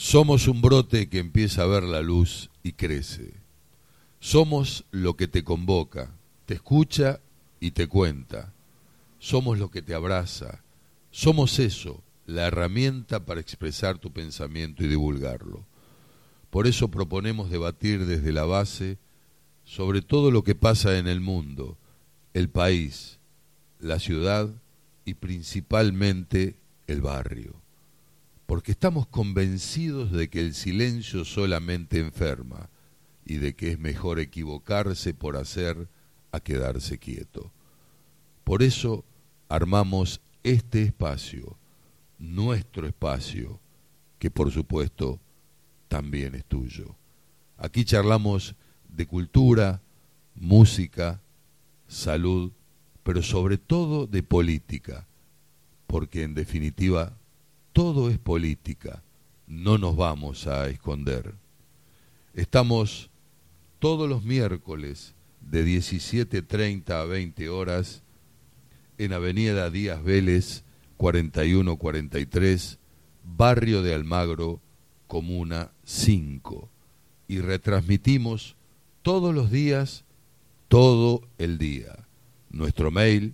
Somos un brote que empieza a ver la luz y crece. Somos lo que te convoca, te escucha y te cuenta. Somos lo que te abraza. Somos eso, la herramienta para expresar tu pensamiento y divulgarlo. Por eso proponemos debatir desde la base sobre todo lo que pasa en el mundo, el país, la ciudad y principalmente el barrio. Porque estamos convencidos de que el silencio solamente enferma y de que es mejor equivocarse por hacer a quedarse quieto. Por eso armamos este espacio, nuestro espacio, que por supuesto también es tuyo. Aquí charlamos de cultura, música, salud, pero sobre todo de política, porque en definitiva todo es política, no nos vamos a esconder. Estamos todos los miércoles de 17:30 a 20 horas en Avenida Díaz Vélez, 4143, Barrio de Almagro, Comuna 5. Y retransmitimos todos los días, todo el día. Nuestro mail,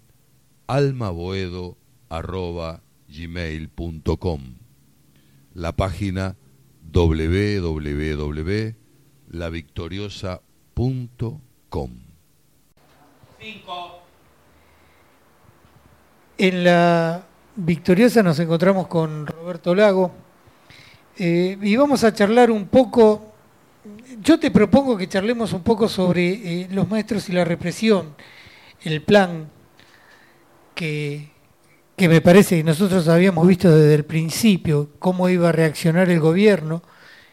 almaboedo@gmail.com. La página www.lavictoriosa.com. En La Victoriosa nos encontramos con Roberto Lago y vamos a charlar un poco. Yo te propongo que charlemos un poco sobre los maestros y la represión, el plan que me parece que nosotros habíamos visto desde el principio cómo iba a reaccionar el gobierno,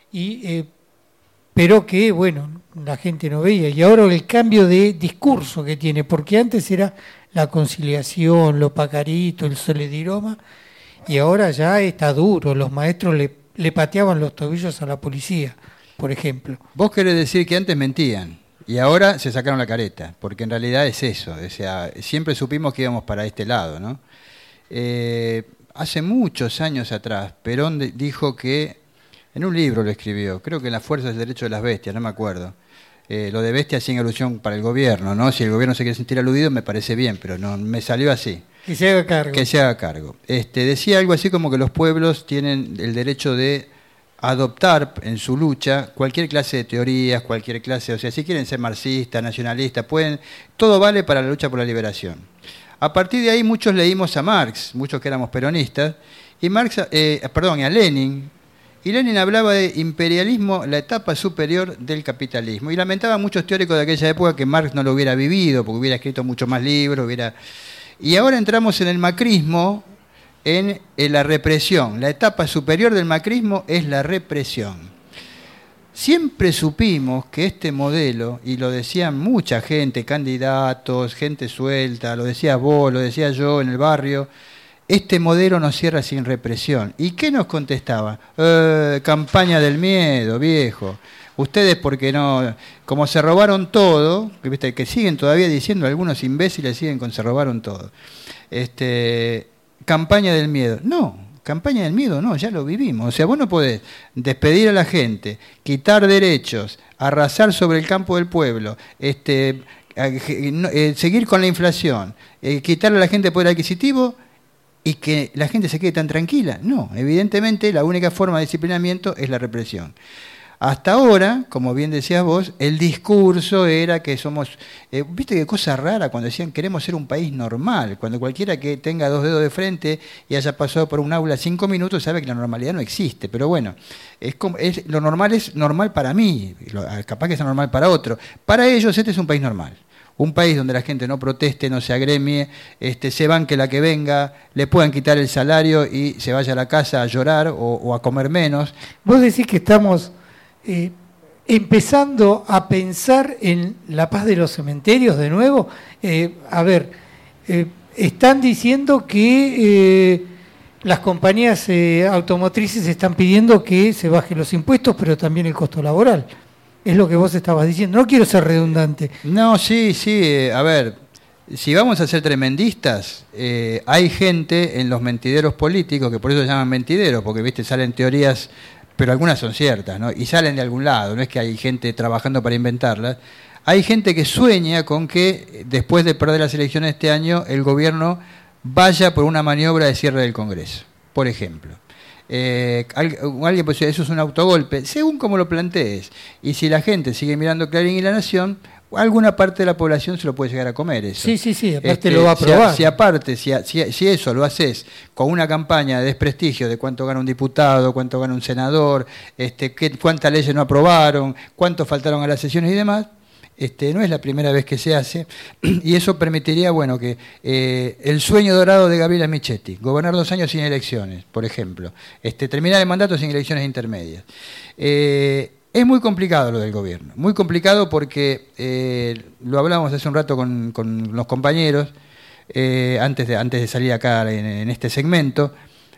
pero que, bueno, la gente no veía. Y ahora el cambio de discurso que tiene, porque antes era la conciliación, lo pacarito, el solediroma, y ahora ya está duro. Los maestros le pateaban los tobillos a la policía, por ejemplo. Vos querés decir que antes mentían y ahora se sacaron la careta, porque en realidad es eso. O sea, siempre supimos que íbamos para este lado, ¿no? Hace muchos años atrás, Perón dijo que, en un libro lo escribió, creo que en La fuerza del derecho de las bestias, no me acuerdo, lo de bestia sin alusión para el gobierno, ¿no? Si el gobierno se quiere sentir aludido me parece bien, pero no me salió así. Que se haga cargo. Que se haga cargo. Decía algo así como que los pueblos tienen el derecho de adoptar en su lucha cualquier clase de teorías, cualquier clase, o sea, si quieren ser marxistas, nacionalistas, pueden, todo vale para la lucha por la liberación. A partir de ahí muchos leímos a Marx, muchos que éramos peronistas, y a Lenin, y Lenin hablaba de imperialismo, la etapa superior del capitalismo, y lamentaba muchos teóricos de aquella época que Marx no lo hubiera vivido, porque hubiera escrito muchos más libros, y ahora entramos en el macrismo, en la represión. La etapa superior del macrismo es la represión. Siempre supimos que este modelo, y lo decían mucha gente, candidatos, gente suelta, lo decías vos, lo decía yo en el barrio, este modelo no cierra sin represión. ¿Y qué nos contestaba? Campaña del miedo, viejo. Ustedes porque no, como se robaron todo, que siguen todavía diciendo, algunos imbéciles siguen con se robaron todo. Campaña del miedo. No. Campaña del miedo, no, ya lo vivimos. O sea, vos no podés despedir a la gente, quitar derechos, arrasar sobre el campo del pueblo, seguir con la inflación, quitarle a la gente poder adquisitivo y que la gente se quede tan tranquila. No, evidentemente la única forma de disciplinamiento es la represión. Hasta ahora, como bien decías vos, el discurso era que somos... ¿Viste qué cosa rara cuando decían queremos ser un país normal? Cuando cualquiera que tenga dos dedos de frente y haya pasado por un aula 5 minutos sabe que la normalidad no existe. Pero bueno, lo normal es normal para mí, capaz que es normal para otro. Para ellos este es un país normal. Un país donde la gente no proteste, no se agremie, se banque la que venga, le puedan quitar el salario y se vaya a la casa a llorar o a comer menos. Vos decís que estamos... empezando a pensar en la paz de los cementerios de nuevo. Están diciendo que las compañías automotrices están pidiendo que se bajen los impuestos, pero también el costo laboral. Es lo que vos estabas diciendo. No quiero ser redundante. No, sí. Si vamos a ser tremendistas, hay gente en los mentideros políticos, que por eso se llaman mentideros, porque salen teorías pero algunas son ciertas, ¿no? Y salen de algún lado, no es que hay gente trabajando para inventarlas. Hay gente que sueña con que después de perder las elecciones este año el gobierno vaya por una maniobra de cierre del Congreso, por ejemplo. Alguien puede decir, eso es un autogolpe, según como lo plantees. Y si la gente sigue mirando Clarín y La Nación, alguna parte de la población se lo puede llegar a comer eso. Sí, aparte lo va a probar. Si eso lo haces con una campaña de desprestigio de cuánto gana un diputado, cuánto gana un senador, cuántas leyes no aprobaron, cuántos faltaron a las sesiones y demás, no es la primera vez que se hace, y eso permitiría, que el sueño dorado de Gabriela Michetti, gobernar 2 años sin elecciones, por ejemplo, terminar el mandato sin elecciones intermedias. Es muy complicado lo del gobierno, muy complicado porque lo hablábamos hace un rato con los compañeros, antes de salir acá en este segmento.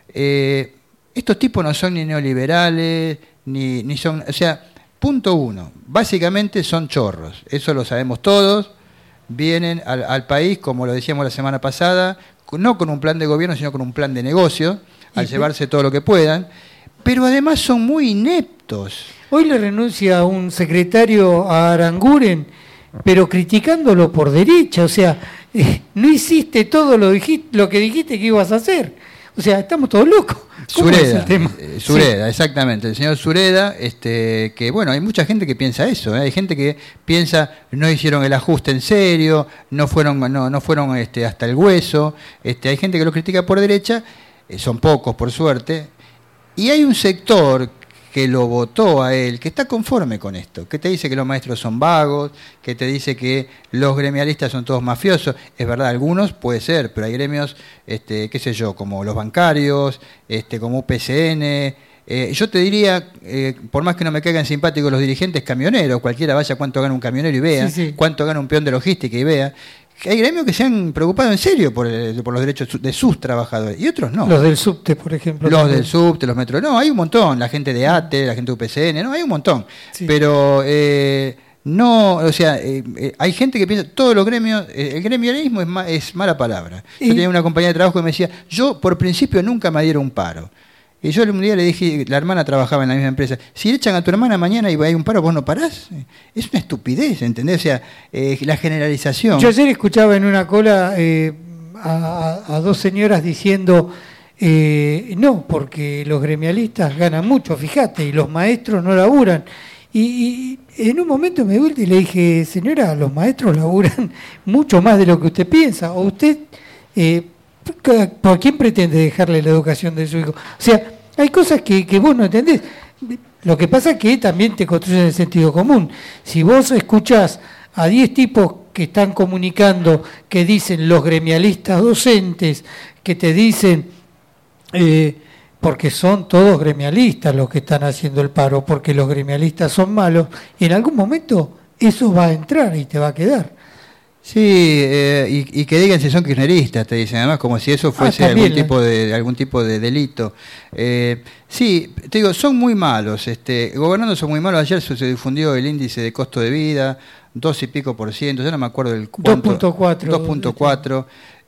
Estos tipos no son ni neoliberales, ni son, punto 1, básicamente son chorros, eso lo sabemos todos, vienen al país, como lo decíamos la semana pasada, no con un plan de gobierno, sino con un plan de negocio, al llevarse todo lo que puedan, pero además son muy ineptos. Hoy le renuncia un secretario a Aranguren, pero criticándolo por derecha, no hiciste todo lo que dijiste que ibas a hacer. Estamos todos locos. ¿Cómo es el tema? Sureda, sí. Exactamente, el señor Sureda, que hay mucha gente que piensa eso, hay gente que piensa no hicieron el ajuste en serio, no fueron hasta el hueso, hay gente que lo critica por derecha, son pocos por suerte, y hay un sector que lo votó a él, que está conforme con esto, que te dice que los maestros son vagos, que te dice que los gremialistas son todos mafiosos. Es verdad, algunos puede ser, pero hay gremios, como los bancarios, como UPCN. Yo te diría, por más que no me caigan simpáticos los dirigentes camioneros, cualquiera vaya cuánto gana un camionero y vea, cuánto gana un peón de logística y vea. Hay gremios que se han preocupado en serio por los derechos de sus trabajadores y otros no. Los del subte, por ejemplo. Los del subte, los metros. No, hay un montón. La gente de ATE, la gente de UPCN, no, hay un montón. Sí. Pero hay gente que piensa, todos los gremios, el gremialismo es mala palabra. Yo tenía una compañía de trabajo que me decía, yo por principio nunca me adhiero a un paro. Y yo un día le dije, la hermana trabajaba en la misma empresa, si le echan a tu hermana mañana y hay un paro, vos no parás. Es una estupidez, ¿entendés? La generalización. Yo ayer escuchaba en una cola a 2 señoras diciendo, no, porque los gremialistas ganan mucho, fíjate, y los maestros no laburan. Y en un momento me volteé y le dije, señora, los maestros laburan mucho más de lo que usted piensa, o usted... ¿por quién pretende dejarle la educación de su hijo? Hay cosas que vos no entendés. Lo que pasa es que también te construyen el sentido común. Si vos escuchás a 10 tipos que están comunicando, que dicen los gremialistas docentes, que te dicen, porque son todos gremialistas los que están haciendo el paro, porque los gremialistas son malos, en algún momento eso va a entrar y te va a quedar. Sí, y que digan si son kirchneristas, te dicen, además como si eso fuese algún tipo de delito. Sí, te digo, son muy malos, gobernando son muy malos. Ayer se difundió el índice de costo de vida, 2 y pico %, yo no me acuerdo del cuánto. 2.4.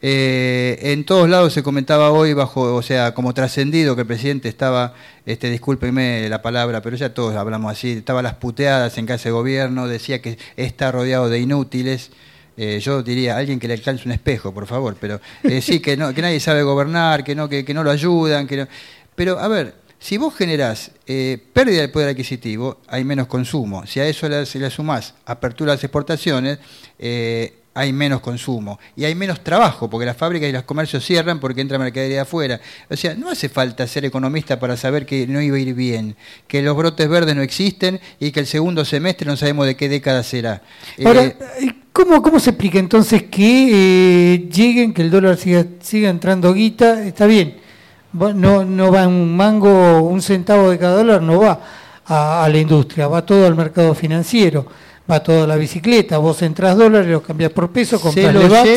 En todos lados se comentaba hoy como trascendido que el presidente estaba, discúlpenme la palabra, pero ya todos hablamos así, estaba las puteadas en casa de gobierno, decía que está rodeado de inútiles. Yo diría, alguien que le alcance un espejo, por favor, pero sí, que nadie sabe gobernar, que no lo ayudan, pero a ver, si vos generás pérdida del poder adquisitivo, hay menos consumo. Si a eso le sumás apertura a las exportaciones, hay menos consumo y hay menos trabajo, porque las fábricas y los comercios cierran porque entra mercadería de afuera. No hace falta ser economista para saber que no iba a ir bien, que los brotes verdes no existen y que el segundo semestre no sabemos de qué década será. Ahora, ¿cómo se explica entonces que lleguen, que el dólar siga entrando guita? Está bien, no va un mango, un centavo de cada dólar, no va a la industria, va todo al mercado financiero. Va todo a la bicicleta, vos entras dólares, los cambias por peso, compras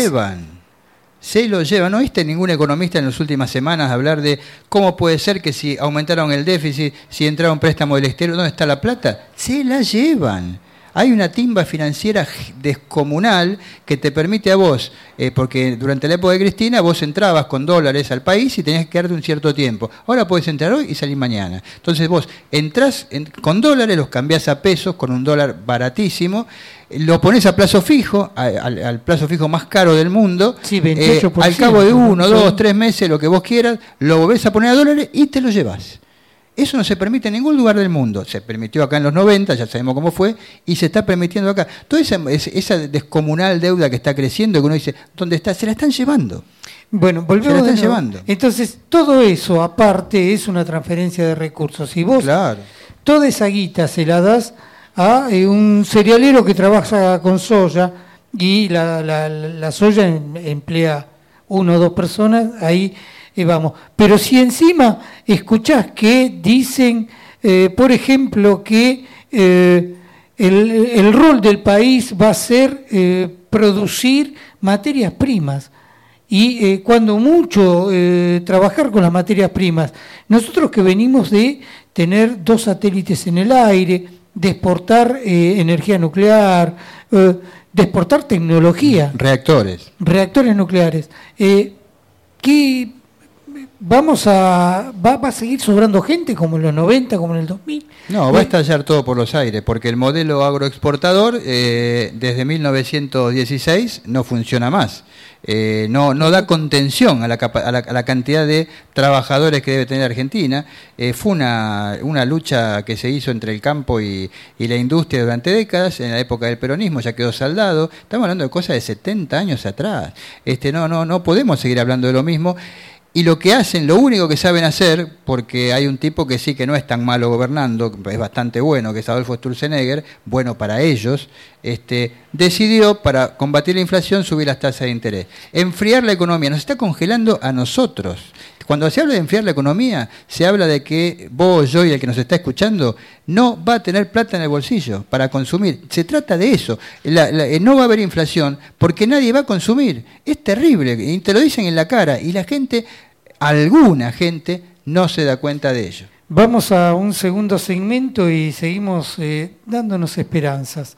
se lo llevan. ¿No viste ningún economista en las últimas semanas hablar de cómo puede ser que si aumentaron el déficit, si entraron préstamos del exterior, ¿dónde está la plata? Se la llevan. Hay una timba financiera descomunal que te permite a vos, porque durante la época de Cristina vos entrabas con dólares al país y tenías que quedarte un cierto tiempo. Ahora podés entrar hoy y salir mañana. Entonces vos entrás con dólares, los cambiás a pesos con un dólar baratísimo, lo pones a plazo fijo, al plazo fijo más caro del mundo, sí, 28%, al cabo de 1, 2, 3 meses, lo que vos quieras, lo volvés a poner a dólares y te lo llevas. Eso no se permite en ningún lugar del mundo. Se permitió acá en los 90, ya sabemos cómo fue, y se está permitiendo acá. Toda esa descomunal deuda que está creciendo, que uno dice, ¿dónde está? Se la están llevando. Bueno, volvemos. Se la están llevando. Entonces, todo eso, aparte, es una transferencia de recursos. Y vos, claro, toda esa guita se la das a un cerealero que trabaja con soya y la soya emplea 1 o 2 personas, ahí vamos. Pero si encima escuchás que dicen, por ejemplo, que el rol del país va a ser producir materias primas y cuando mucho trabajar con las materias primas. Nosotros que venimos de tener 2 satélites en el aire, de exportar energía nuclear, de exportar tecnología. Reactores nucleares. ¿Qué va a seguir sobrando gente como en los 90, como en el 2000? No, va a estallar todo por los aires, porque el modelo agroexportador desde 1916 no funciona más. No da contención a la cantidad de trabajadores que debe tener Argentina. Fue una lucha que se hizo entre el campo y la industria durante décadas. En la época del peronismo ya quedó saldado. Estamos hablando de cosas de 70 años atrás. No podemos seguir hablando de lo mismo. Y lo que hacen, lo único que saben hacer, porque hay un tipo que sí que no es tan malo gobernando, es bastante bueno, que es Adolfo Sturzenegger, bueno para ellos, decidió para combatir la inflación subir las tasas de interés. Enfriar la economía, nos está congelando a nosotros. Cuando se habla de enfriar la economía, se habla de que vos, yo y el que nos está escuchando no va a tener plata en el bolsillo para consumir. Se trata de eso. No va a haber inflación porque nadie va a consumir. Es terrible, y te lo dicen en la cara, y la gente, alguna gente, no se da cuenta de ello. Vamos a un segundo segmento y seguimos dándonos esperanzas.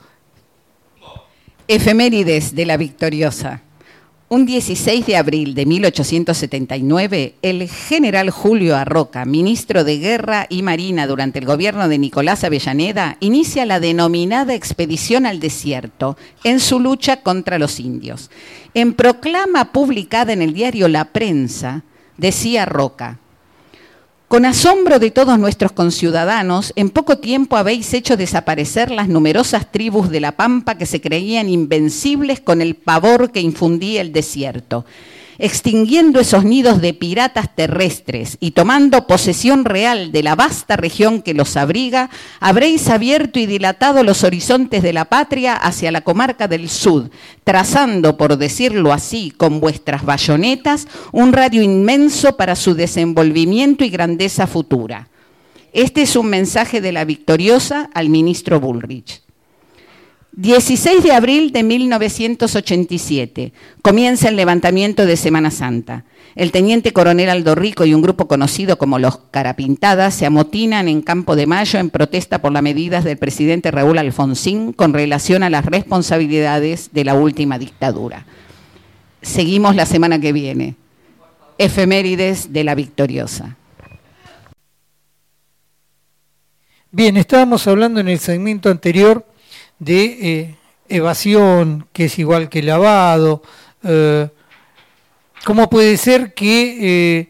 Efemérides de la Victoriosa. Un 16 de abril de 1879, el general Julio Arroca, ministro de Guerra y Marina durante el gobierno de Nicolás Avellaneda, inicia la denominada Expedición al Desierto en su lucha contra los indios. En proclama publicada en el diario La Prensa, decía Arroca: con asombro de todos nuestros conciudadanos, en poco tiempo habéis hecho desaparecer las numerosas tribus de la Pampa que se creían invencibles con el pavor que infundía el desierto, extinguiendo esos nidos de piratas terrestres y tomando posesión real de la vasta región que los abriga, habréis abierto y dilatado los horizontes de la patria hacia la comarca del Sud, trazando, por decirlo así, con vuestras bayonetas, un radio inmenso para su desenvolvimiento y grandeza futura. Este es un mensaje de la Victoriosa al ministro Bullrich. 16 de abril de 1987, comienza el levantamiento de Semana Santa. El teniente coronel Aldo Rico y un grupo conocido como los Carapintadas se amotinan en Campo de Mayo en protesta por las medidas del presidente Raúl Alfonsín con relación a las responsabilidades de la última dictadura. Seguimos la semana que viene. Efemérides de la Victoriosa. Bien, estábamos hablando en el segmento anterior de evasión, que es igual que lavado. ¿Cómo puede ser que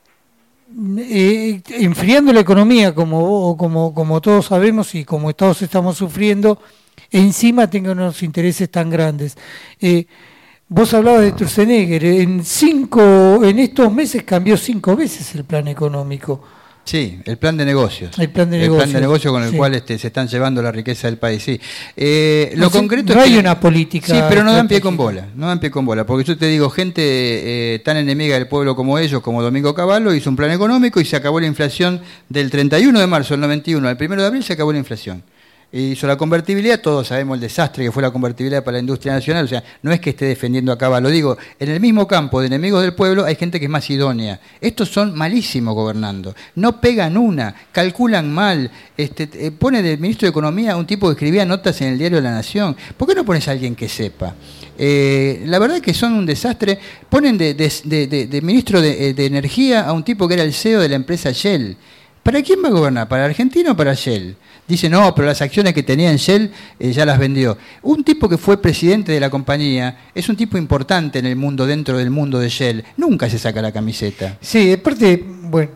enfriando la economía, como todos sabemos y como todos estamos sufriendo, encima tenga unos intereses tan grandes? Vos hablabas de Sturzenegger, en estos meses cambió 5 veces el plan económico. Sí, el plan de negocios. El plan de negocio con el sí, cual se están llevando la riqueza del país, sí. Lo concreto no es hay una política. Sí, pero no dan pie con bola, porque yo te digo, gente tan enemiga del pueblo como ellos, como Domingo Cavallo, hizo un plan económico y se acabó la inflación del 31 de marzo del 91 al 1 de abril, se acabó la inflación. hizo la convertibilidad, todos sabemos el desastre que fue la convertibilidad para la industria nacional, o sea, no es que esté defendiendo a Cava, lo digo, en el mismo campo de enemigos del pueblo hay gente que es más idónea. Estos son malísimos gobernando, no pegan una, calculan mal, pone de ministro de Economía un tipo que escribía notas en el diario La Nación. ¿Por qué no pones a alguien que sepa? La verdad que son un desastre. Ponen de ministro de Energía a un tipo que era el CEO de la empresa Shell. ¿Para quién va a gobernar? ¿Para Argentina o para Shell? Dice, no, pero las acciones que tenía en Shell ya las vendió. Un tipo que fue presidente de la compañía es un tipo importante en el mundo, dentro del mundo de Shell. Nunca se saca la camiseta. Sí, aparte, bueno,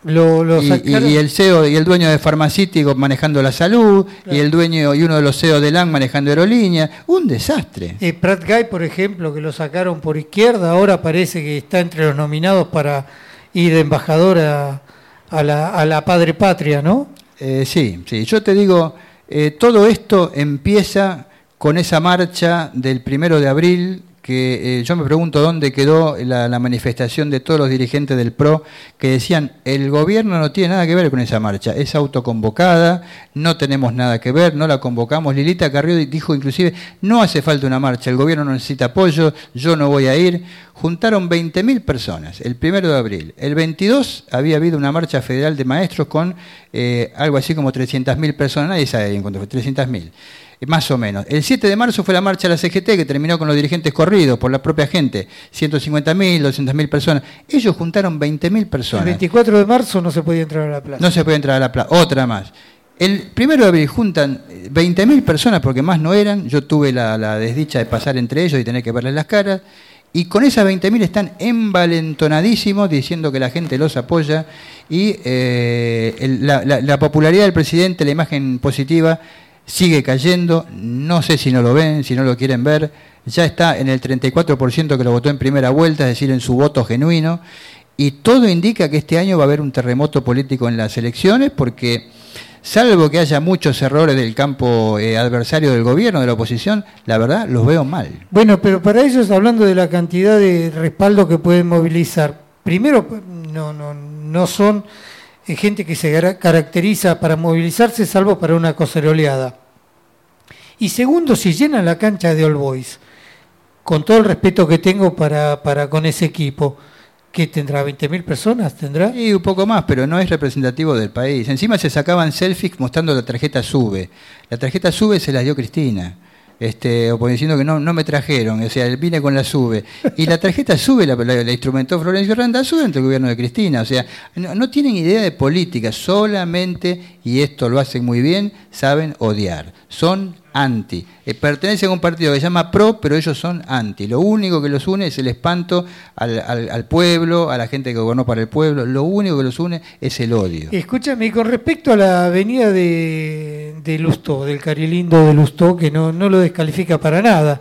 y el CEO y el dueño de Farmacéutico manejando la salud, claro. Y el dueño y uno de los CEO de LAN manejando aerolíneas. Un desastre. Prat Guy, por ejemplo, que lo sacaron por izquierda, ahora parece que está entre los nominados para ir de embajador a la padre patria, ¿no? Sí, yo te digo, todo esto empieza con esa marcha del 1 de abril, que yo me pregunto dónde quedó la manifestación de todos los dirigentes del PRO que decían, el gobierno no tiene nada que ver con esa marcha, es autoconvocada, no tenemos nada que ver, no la convocamos. Lilita Carrió dijo inclusive, no hace falta una marcha, el gobierno no necesita apoyo, yo no voy a ir. Juntaron 20.000 personas el 1 de abril. El 22 había habido una marcha federal de maestros con algo así como 300.000 personas, nadie sabe bien cuánto fue, 300.000. Más o menos. El 7 de marzo fue la marcha de la CGT que terminó con los dirigentes corridos por la propia gente. 150.000, 200.000 personas. Ellos juntaron 20.000 personas. El 24 de marzo no se podía entrar a la plaza. No se podía entrar a la plaza. Otra más. El 1 de abril juntan 20.000 personas porque más no eran. Yo tuve la desdicha de pasar entre ellos y tener que verles las caras. Y con esas 20.000 están envalentonadísimos diciendo que la gente los apoya. Y la popularidad del presidente, la imagen positiva, sigue cayendo, no sé si no lo ven, si no lo quieren ver, ya está en el 34% que lo votó en primera vuelta, es decir, en su voto genuino, y todo indica que este año va a haber un terremoto político en las elecciones, porque salvo que haya muchos errores del campo adversario del gobierno, de la oposición, la verdad los veo mal. Bueno, pero para ellos, hablando de la cantidad de respaldo que pueden movilizar, primero no son gente que se caracteriza para movilizarse salvo para una coceroleada. Y segundo, si llenan la cancha de All Boys, con todo el respeto que tengo para con ese equipo, ¿qué tendrá? ¿20.000 personas tendrá? Sí, un poco más, pero no es representativo del país. Encima se sacaban selfies mostrando la tarjeta SUBE. La tarjeta SUBE se la dio Cristina. O diciendo que no me trajeron, o sea, vine con la SUBE. Y la tarjeta SUBE la instrumentó Florencio Randazzo durante el gobierno de Cristina. O sea, no tienen idea de política, solamente, y esto lo hacen muy bien, saben odiar. Son anti. Pertenecen a un partido que se llama PRO, pero ellos son anti. Lo único que los une es el espanto al pueblo, a la gente que gobernó para el pueblo. Lo único que los une es el odio. Escúchame, con respecto a la avenida de Lustó, del Carilindo de Lustó, que no lo descalifica para nada,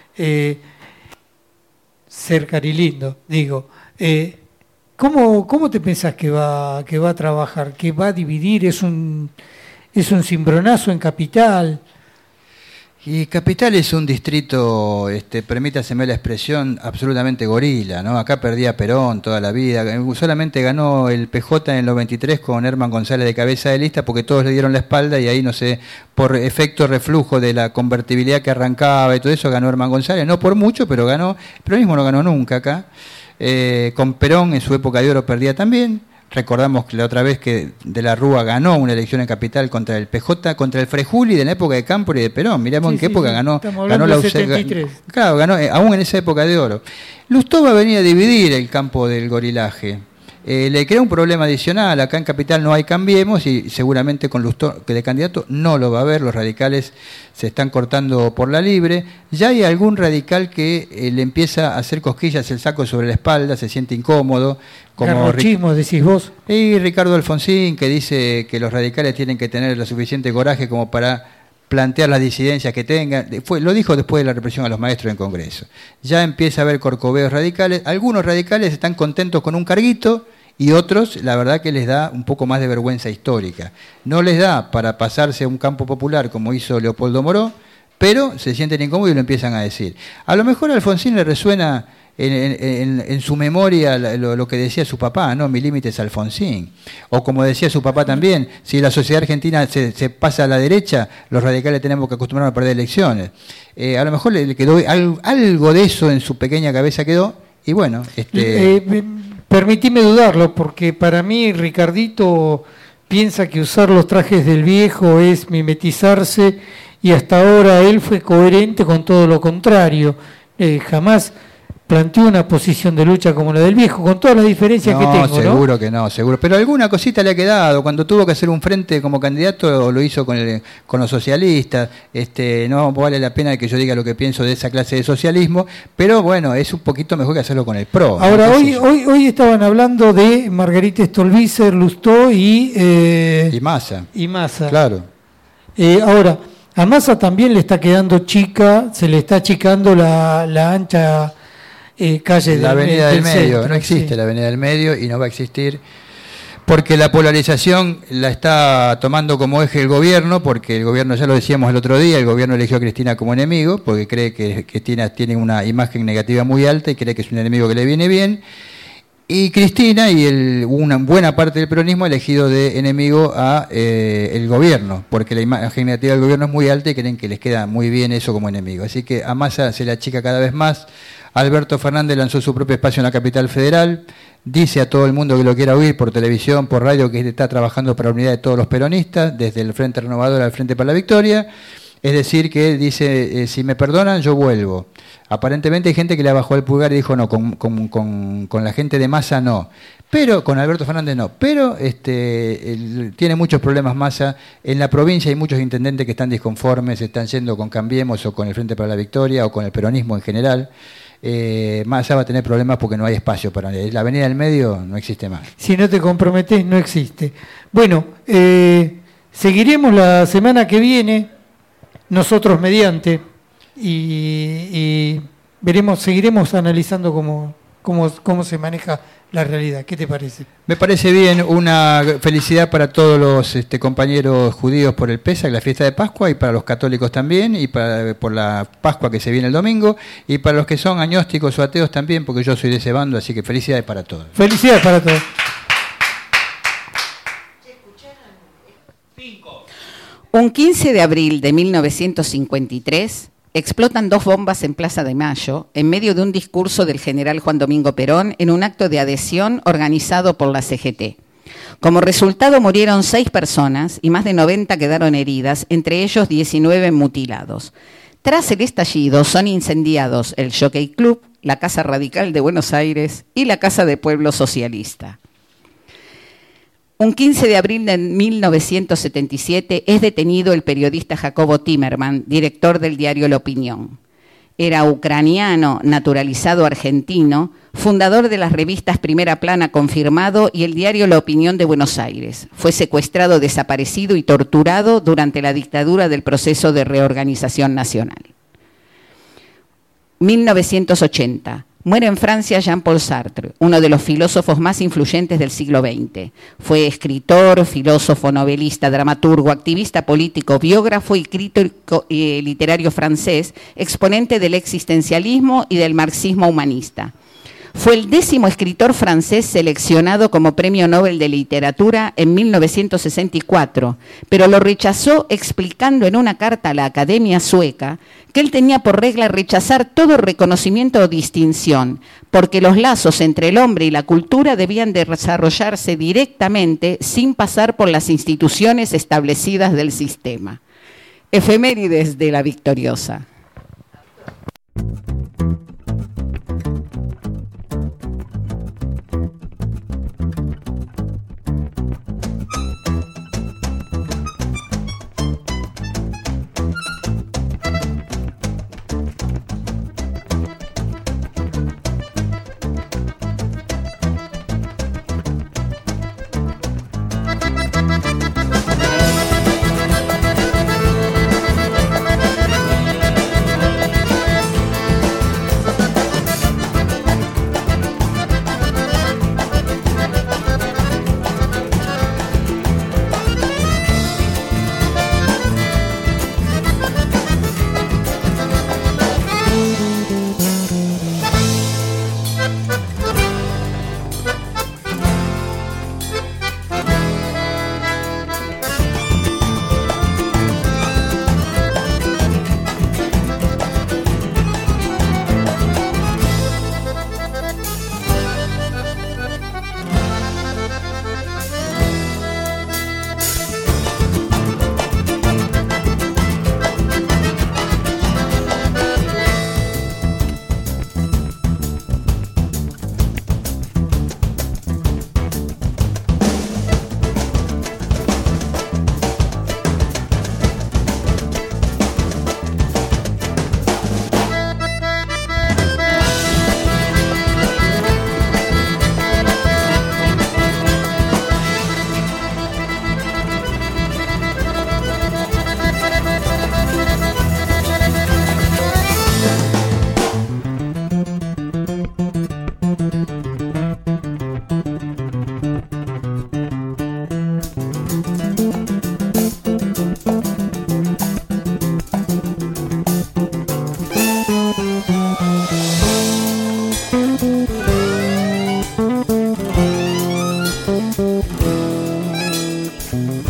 ser Carilindo, digo, ¿cómo te pensás que va a trabajar? ¿Que va a dividir? ¿Es un cimbronazo en Capital? Y Capital es un distrito, permítaseme la expresión, absolutamente gorila, ¿no? Acá perdía Perón toda la vida, solamente ganó el PJ en el 93 con Herman González de cabeza de lista porque todos le dieron la espalda y ahí, no sé, por efecto reflujo de la convertibilidad que arrancaba y todo eso, ganó Herman González, no por mucho, pero ganó. El peronismo no ganó nunca acá. Con Perón en su época de oro perdía también. Recordamos que la otra vez que De la Rúa ganó una elección en Capital contra el PJ, contra el Frejuli de la época de Cámpora y de Perón. Miramos en qué época ganó la UCD. Claro, ganó aún en esa época de oro. Lustó va a venir a dividir el campo del gorilaje. Le crea un problema adicional. Acá en Capital no hay Cambiemos y seguramente con Lustó, que de candidato no lo va a haber. Los radicales se están cortando por la libre. Ya hay algún radical que le empieza a hacer cosquillas el saco sobre la espalda, se siente incómodo. Como decís vos. Y Ricardo Alfonsín, que dice que los radicales tienen que tener el suficiente coraje como para plantear las disidencias que tengan. Lo dijo después de la represión a los maestros en Congreso. Ya empieza a haber corcoveos radicales. Algunos radicales están contentos con un carguito y otros, la verdad que les da un poco más de vergüenza histórica. No les da para pasarse a un campo popular como hizo Leopoldo Moró, pero se sienten incómodos y lo empiezan a decir. A lo mejor a Alfonsín le resuena en su memoria lo que decía su papá, ¿no? Mi límite es Alfonsín. O como decía su papá también, si la sociedad argentina se pasa a la derecha, los radicales tenemos que acostumbrarnos a perder elecciones. A lo mejor le quedó algo de eso en su pequeña cabeza quedó, y bueno... Permitime dudarlo, porque para mí Ricardito piensa que usar los trajes del viejo es mimetizarse, y hasta ahora él fue coherente con todo lo contrario. Jamás planteó una posición de lucha como la del viejo, con todas las diferencias que tengo, ¿no? Seguro que no, seguro. Pero alguna cosita le ha quedado. Cuando tuvo que hacer un frente como candidato, lo hizo con los socialistas. No vale la pena que yo diga lo que pienso de esa clase de socialismo, pero bueno, es un poquito mejor que hacerlo con el PRO. Ahora, hoy estaban hablando de Margarita Stolbizer, Lustó y Massa. Y Massa. Claro. Ahora, a Massa también le está quedando chica, se le está achicando la ancha calle la avenida del medio. centro, No existe, sí. la avenida del medio, y no va a existir porque la polarización la está tomando como eje el gobierno, porque el gobierno, ya lo decíamos el otro día, el gobierno eligió a Cristina como enemigo porque cree que Cristina tiene una imagen negativa muy alta y cree que es un enemigo que le viene bien. Y Cristina y una buena parte del peronismo ha elegido de enemigo a el gobierno, porque la imagen negativa del gobierno es muy alta y creen que les queda muy bien eso como enemigo. Así que a Massa se le achica cada vez más. Alberto Fernández lanzó su propio espacio en la capital federal, dice a todo el mundo que lo quiera oír por televisión, por radio, que está trabajando para la unidad de todos los peronistas, desde el Frente Renovador al Frente para la Victoria. Es decir, que dice, si me perdonan, yo vuelvo. Aparentemente hay gente que le bajó el pulgar y dijo, no, con la gente de Massa no. Pero con Alberto Fernández no. Pero tiene muchos problemas Massa. En la provincia hay muchos intendentes que están disconformes, están yendo con Cambiemos o con el Frente para la Victoria o con el peronismo en general. Massa va a tener problemas porque no hay espacio para él. La avenida del medio no existe más. Si no te comprometés, no existe. Bueno, seguiremos la semana que viene, nosotros mediante, y seguiremos analizando cómo se maneja la realidad. ¿Qué te parece? Me parece bien. Una felicidad para todos los compañeros judíos por el Pesaj, la fiesta de Pascua, y para los católicos también, y por la Pascua que se viene el domingo, y para los que son agnósticos o ateos también, porque yo soy de ese bando, así que felicidades para todos. Felicidades para todos. Un 15 de abril de 1953 explotan 2 bombas en Plaza de Mayo en medio de un discurso del general Juan Domingo Perón en un acto de adhesión organizado por la CGT. Como resultado murieron 6 personas y más de 90 quedaron heridas, entre ellos 19 mutilados. Tras el estallido son incendiados el Jockey Club, la Casa Radical de Buenos Aires y la Casa de Pueblo Socialista. Un 15 de abril de 1977 es detenido el periodista Jacobo Timerman, director del diario La Opinión. Era ucraniano, naturalizado argentino, fundador de las revistas Primera Plana Confirmado y el diario La Opinión de Buenos Aires. Fue secuestrado, desaparecido y torturado durante la dictadura del proceso de reorganización nacional. 1980. Muere en Francia Jean-Paul Sartre, uno de los filósofos más influyentes del siglo XX. Fue escritor, filósofo, novelista, dramaturgo, activista político, biógrafo y crítico literario francés, exponente del existencialismo y del marxismo humanista. Fue el 10º escritor francés seleccionado como Premio Nobel de Literatura en 1964, pero lo rechazó explicando en una carta a la Academia Sueca que él tenía por regla rechazar todo reconocimiento o distinción, porque los lazos entre el hombre y la cultura debían desarrollarse directamente sin pasar por las instituciones establecidas del sistema. Efemérides de la Victoriosa.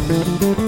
Chao.